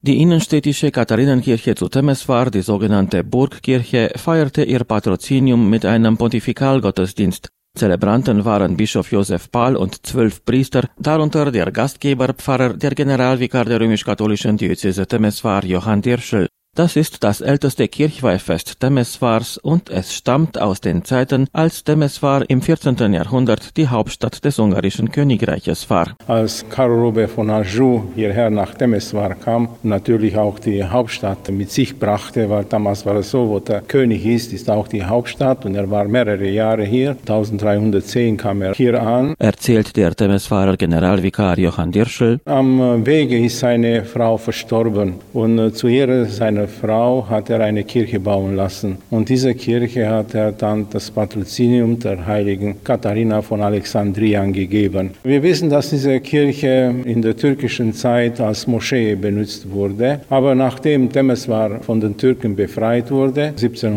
Die innenstädtische Katharinenkirche zu Temeswar, die sogenannte Burgkirche, feierte ihr Patrozinium mit einem Pontifikalgottesdienst. Zelebranten waren Bischof Josef Pahl und 12 Priester, darunter der Gastgeberpfarrer, der Generalvikar der römisch-katholischen Diözese Temeswar, Johann Dirschl. Das ist das älteste Kirchweihfest Temeswars und es stammt aus den Zeiten, als Temeswar im 14. Jahrhundert die Hauptstadt des ungarischen Königreiches war. Als Karl Robert von Anjou hierher nach Temeswar kam, natürlich auch die Hauptstadt mit sich brachte, weil damals war es so, wo der König ist auch die Hauptstadt und er war mehrere Jahre hier. 1310 kam er hier an. Erzählt der Temeswarer Generalvikar Johann Dirschl. Am Wege ist seine Frau verstorben und zu ihrer seiner Frau hat er eine Kirche bauen lassen. Und diese Kirche hat er dann das Patrozinium der heiligen Katharina von Alexandrien gegeben. Wir wissen, dass diese Kirche in der türkischen Zeit als Moschee benutzt wurde. Aber nachdem Temeswar von den Türken befreit wurde,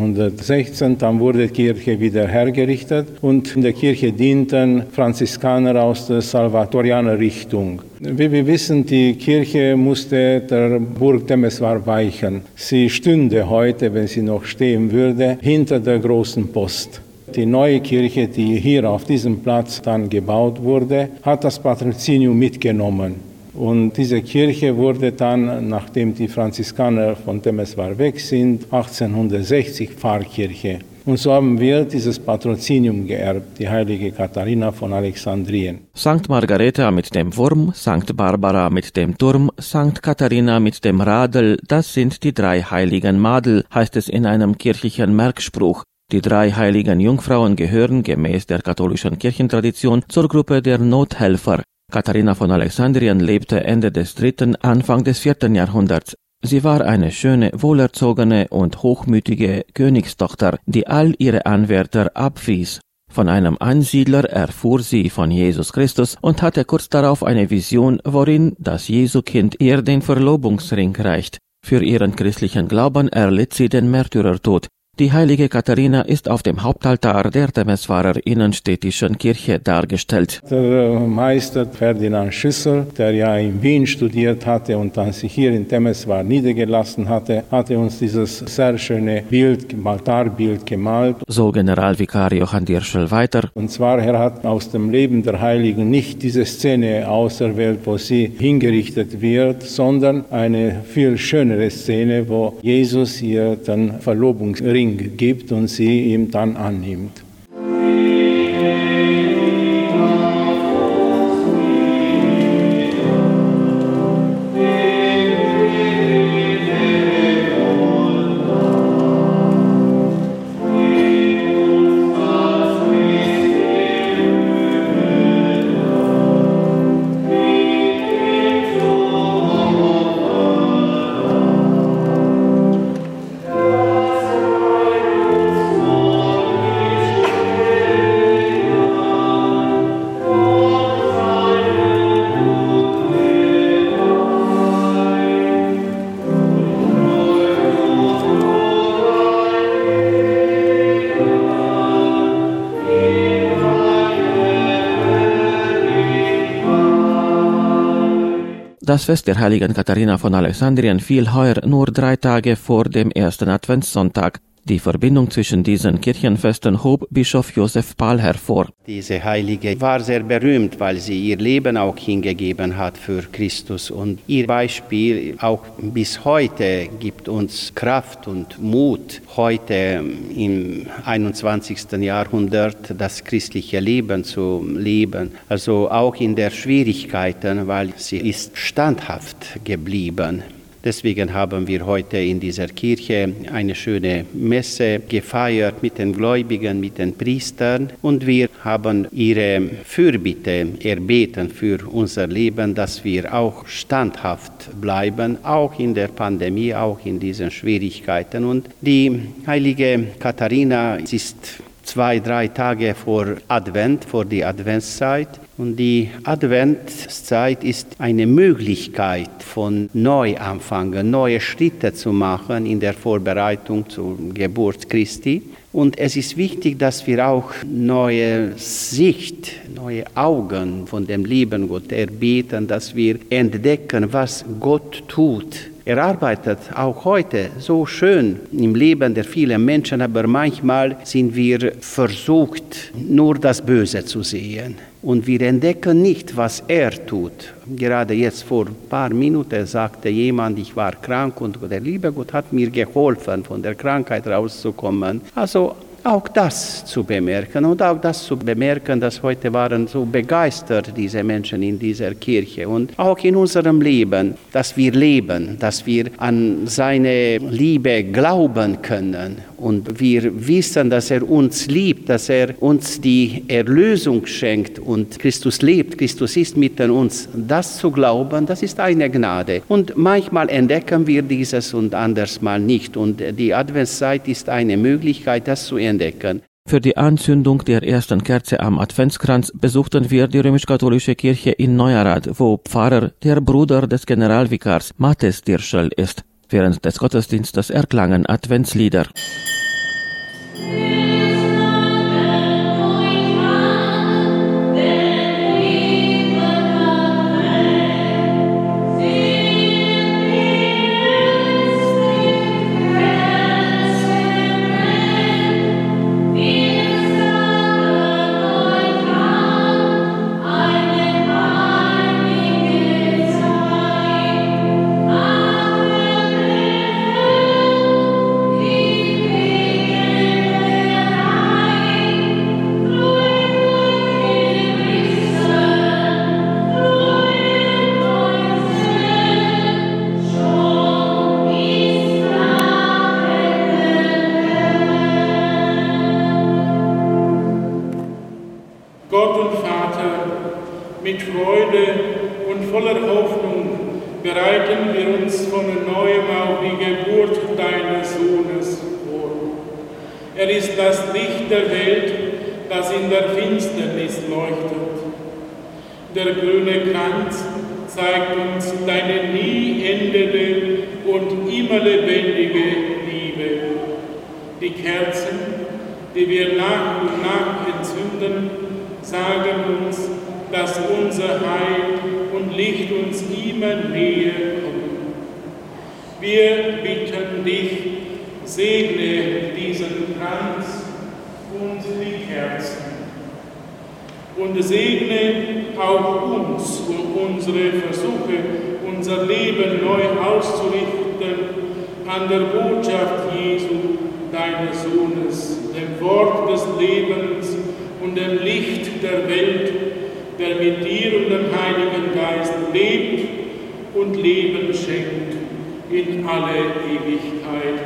1716, dann wurde die Kirche wieder hergerichtet. Und in der Kirche dienten Franziskaner aus der Salvatorianer-Richtung. Wie wir wissen, die Kirche musste der Burg Temeswar weichen. Sie stünde heute, wenn sie noch stehen würde, hinter der großen Post. Die neue Kirche, die hier auf diesem Platz dann gebaut wurde, hat das Patrozinium mitgenommen. Und diese Kirche wurde dann, nachdem die Franziskaner von Temeswar weg sind, 1860 Pfarrkirche. Und so haben wir dieses Patrozinium geerbt, die heilige Katharina von Alexandrien. Sankt Margareta mit dem Wurm, Sankt Barbara mit dem Turm, Sankt Katharina mit dem Radl, das sind die 3 heiligen Madel, heißt es in einem kirchlichen Merkspruch. Die 3 heiligen Jungfrauen gehören gemäß der katholischen Kirchentradition zur Gruppe der Nothelfer. Katharina von Alexandrien lebte Ende des 3., Anfang des 4. Jahrhunderts. Sie war eine schöne, wohlerzogene und hochmütige Königstochter, die all ihre Anwärter abwies. Von einem Einsiedler erfuhr sie von Jesus Christus und hatte kurz darauf eine Vision, worin das Jesukind ihr den Verlobungsring reicht. Für ihren christlichen Glauben erlitt sie den Märtyrertod. Die heilige Katharina ist auf dem Hauptaltar der Temeswarer innenstädtischen Kirche dargestellt. Der Meister Ferdinand Schüssel, der ja in Wien studiert hatte und dann sich hier in Temeswar niedergelassen hatte, hatte uns dieses sehr schöne Bild, Altarbild gemalt. So Generalvikar Johann Dirschl weiter. Und zwar, er hat aus dem Leben der Heiligen nicht diese Szene auserwählt, wo sie hingerichtet wird, sondern eine viel schönere Szene, wo Jesus ihr den Verlobungsring gibt und sie ihm dann annimmt. Das Fest der heiligen Katharina von Alexandrien fiel heuer nur 3 Tage vor dem 1. Adventssonntag. Die Verbindung zwischen diesen Kirchenfesten hob Bischof Josef Pahl hervor. Diese Heilige war sehr berühmt, weil sie ihr Leben auch hingegeben hat für Christus. Und ihr Beispiel auch bis heute gibt uns Kraft und Mut, heute im 21. Jahrhundert das christliche Leben zu leben. Also auch in der Schwierigkeiten, weil sie ist standhaft geblieben. Deswegen haben wir heute in dieser Kirche eine schöne Messe gefeiert mit den Gläubigen, mit den Priestern und wir haben ihre Fürbitte erbeten für unser Leben, dass wir auch standhaft bleiben, auch in der Pandemie, auch in diesen Schwierigkeiten. Und die heilige Katharina ist 2-3 Tage vor Advent, vor die Adventszeit. Und die Adventszeit ist eine Möglichkeit von Neuanfangen, neue Schritte zu machen in der Vorbereitung zur Geburt Christi. Und es ist wichtig, dass wir auch neue Sicht, neue Augen von dem lieben Gott erbeten, dass wir entdecken, was Gott tut Er arbeitet auch heute so schön im Leben der vielen Menschen, aber manchmal sind wir versucht, nur das Böse zu sehen. Und wir entdecken nicht, was er tut. Gerade jetzt vor ein paar Minuten sagte jemand, ich war krank und der liebe Gott hat mir geholfen, von der Krankheit rauszukommen. Also auch das zu bemerken und auch das zu bemerken, dass heute waren so begeistert diese Menschen in dieser Kirche und auch in unserem Leben, dass wir leben, dass wir an seine Liebe glauben können und wir wissen, dass er uns liebt, dass er uns die Erlösung schenkt und Christus lebt, Christus ist mitten uns. Das zu glauben, das ist eine Gnade und manchmal entdecken wir dieses und anders mal nicht und die Adventszeit ist eine Möglichkeit, das zu entdecken. Für die Anzündung der ersten Kerze am Adventskranz besuchten wir die römisch-katholische Kirche in Neuerath, wo Pfarrer der Bruder des Generalvikars Matthes Dirschel ist. Während des Gottesdienstes erklangen Adventslieder. Gott und Vater, mit Freude und voller Hoffnung bereiten wir uns von neuem auf die Geburt deines Sohnes vor. Er ist das Licht der Welt, das in der Finsternis leuchtet. Der grüne Kranz zeigt uns deine nie endende und immer lebendige Liebe. Die Kerzen, die wir nach und nach entzünden, sagen uns, dass unser Heil und Licht uns immer näher kommen. Wir bitten dich, segne diesen Kranz und die Kerzen und segne auch uns und unsere Versuche, unser Leben neu auszurichten an der Botschaft Jesu, deines Sohnes, dem Wort des Lebens und dem Licht der Welt, der mit dir und dem Heiligen Geist lebt und Leben schenkt in alle Ewigkeit.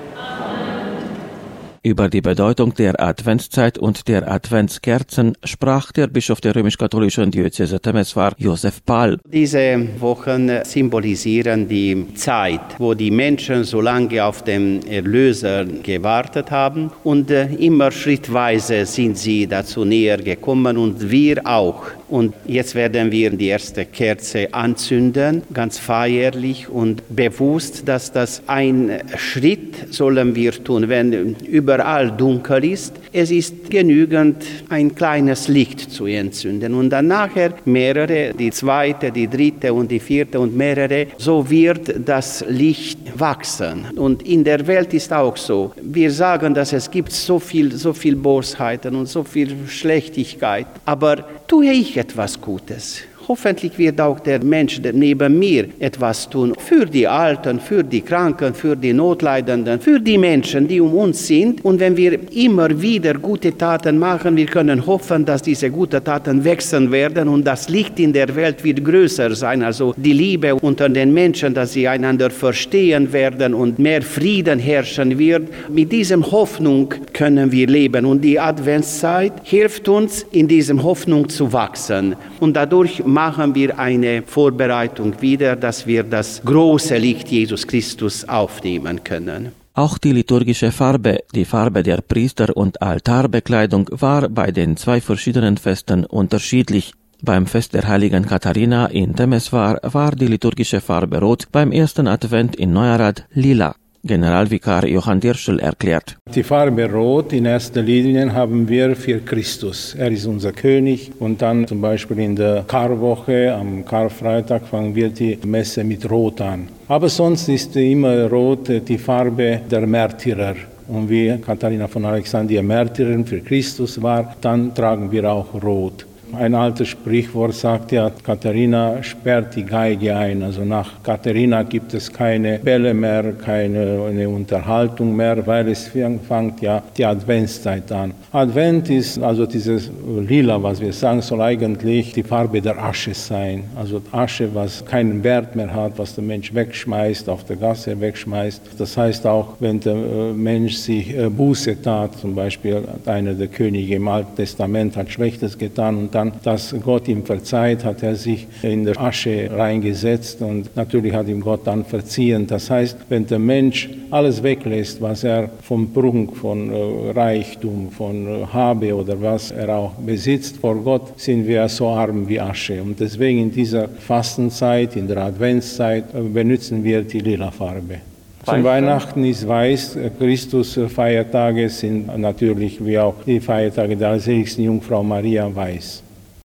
Über die Bedeutung der Adventszeit und der Adventskerzen sprach der Bischof der römisch-katholischen Diözese Temeswar, Josef Pahl. Diese Wochen symbolisieren die Zeit, wo die Menschen so lange auf den Erlöser gewartet haben und immer schrittweise sind sie dazu näher gekommen und wir auch. Und jetzt werden wir die erste Kerze anzünden, ganz feierlich und bewusst, dass das ein Schritt sollen wir tun, wenn überall dunkel ist. Es ist genügend, ein kleines Licht zu entzünden und dann nachher mehrere, die zweite, die dritte und die vierte und mehrere. So wird das Licht wachsen. Und in der Welt ist auch so. Wir sagen, dass es gibt so viel Bosheiten und so viel Schlechtigkeit. Aber tue ich etwas Gutes? Hoffentlich wird auch der Mensch neben mir etwas tun für die Alten, für die Kranken, für die Notleidenden, für die Menschen, die um uns sind. Und wenn wir immer wieder gute Taten machen, wir können hoffen, dass diese guten Taten wachsen werden und das Licht in der Welt wird größer sein. Also die Liebe unter den Menschen, dass sie einander verstehen werden und mehr Frieden herrschen wird. Mit dieser Hoffnung können wir leben und die Adventszeit hilft uns, in dieser Hoffnung zu wachsen. Und dadurch machen wir eine Vorbereitung wieder, dass wir das große Licht Jesus Christus aufnehmen können. Auch die liturgische Farbe, die Farbe der Priester- und Altarbekleidung, war bei den zwei verschiedenen Festen unterschiedlich. Beim Fest der heiligen Katharina in Temeswar war die liturgische Farbe rot, beim ersten Advent in Neuerath lila. Generalvikar Johann Dirschl erklärt. Die Farbe Rot in erster Linie haben wir für Christus. Er ist unser König und dann zum Beispiel in der Karwoche, am Karfreitag fangen wir die Messe mit Rot an. Aber sonst ist immer Rot die Farbe der Märtyrer. Und wie Katharina von Alexandria Märtyrerin für Christus war, dann tragen wir auch Rot. Ein altes Sprichwort sagt ja, Katharina sperrt die Geige ein. Also nach Katharina gibt es keine Bälle mehr, keine Unterhaltung mehr, weil es fängt ja die Adventszeit an. Advent ist, also dieses Lila, was wir sagen, soll eigentlich die Farbe der Asche sein. Also Asche, was keinen Wert mehr hat, was der Mensch wegschmeißt, auf der Gasse wegschmeißt. Das heißt auch, wenn der Mensch sich Buße tat, zum Beispiel einer der Könige im Alten Testament hat Schlechtes getan und dann, dass Gott ihm verzeiht, hat er sich in der Asche reingesetzt und natürlich hat ihm Gott dann verziehen. Das heißt, wenn der Mensch alles weglässt, was er vom Prunk, von Reichtum, von Habe oder was er auch besitzt, vor Gott sind wir so arm wie Asche. Und deswegen in dieser Fastenzeit, in der Adventszeit, benutzen wir die lila Farbe. Zum Weihnachten ist weiß, Christus-Feiertage sind natürlich wie auch die Feiertage der Seligsten Jungfrau Maria weiß.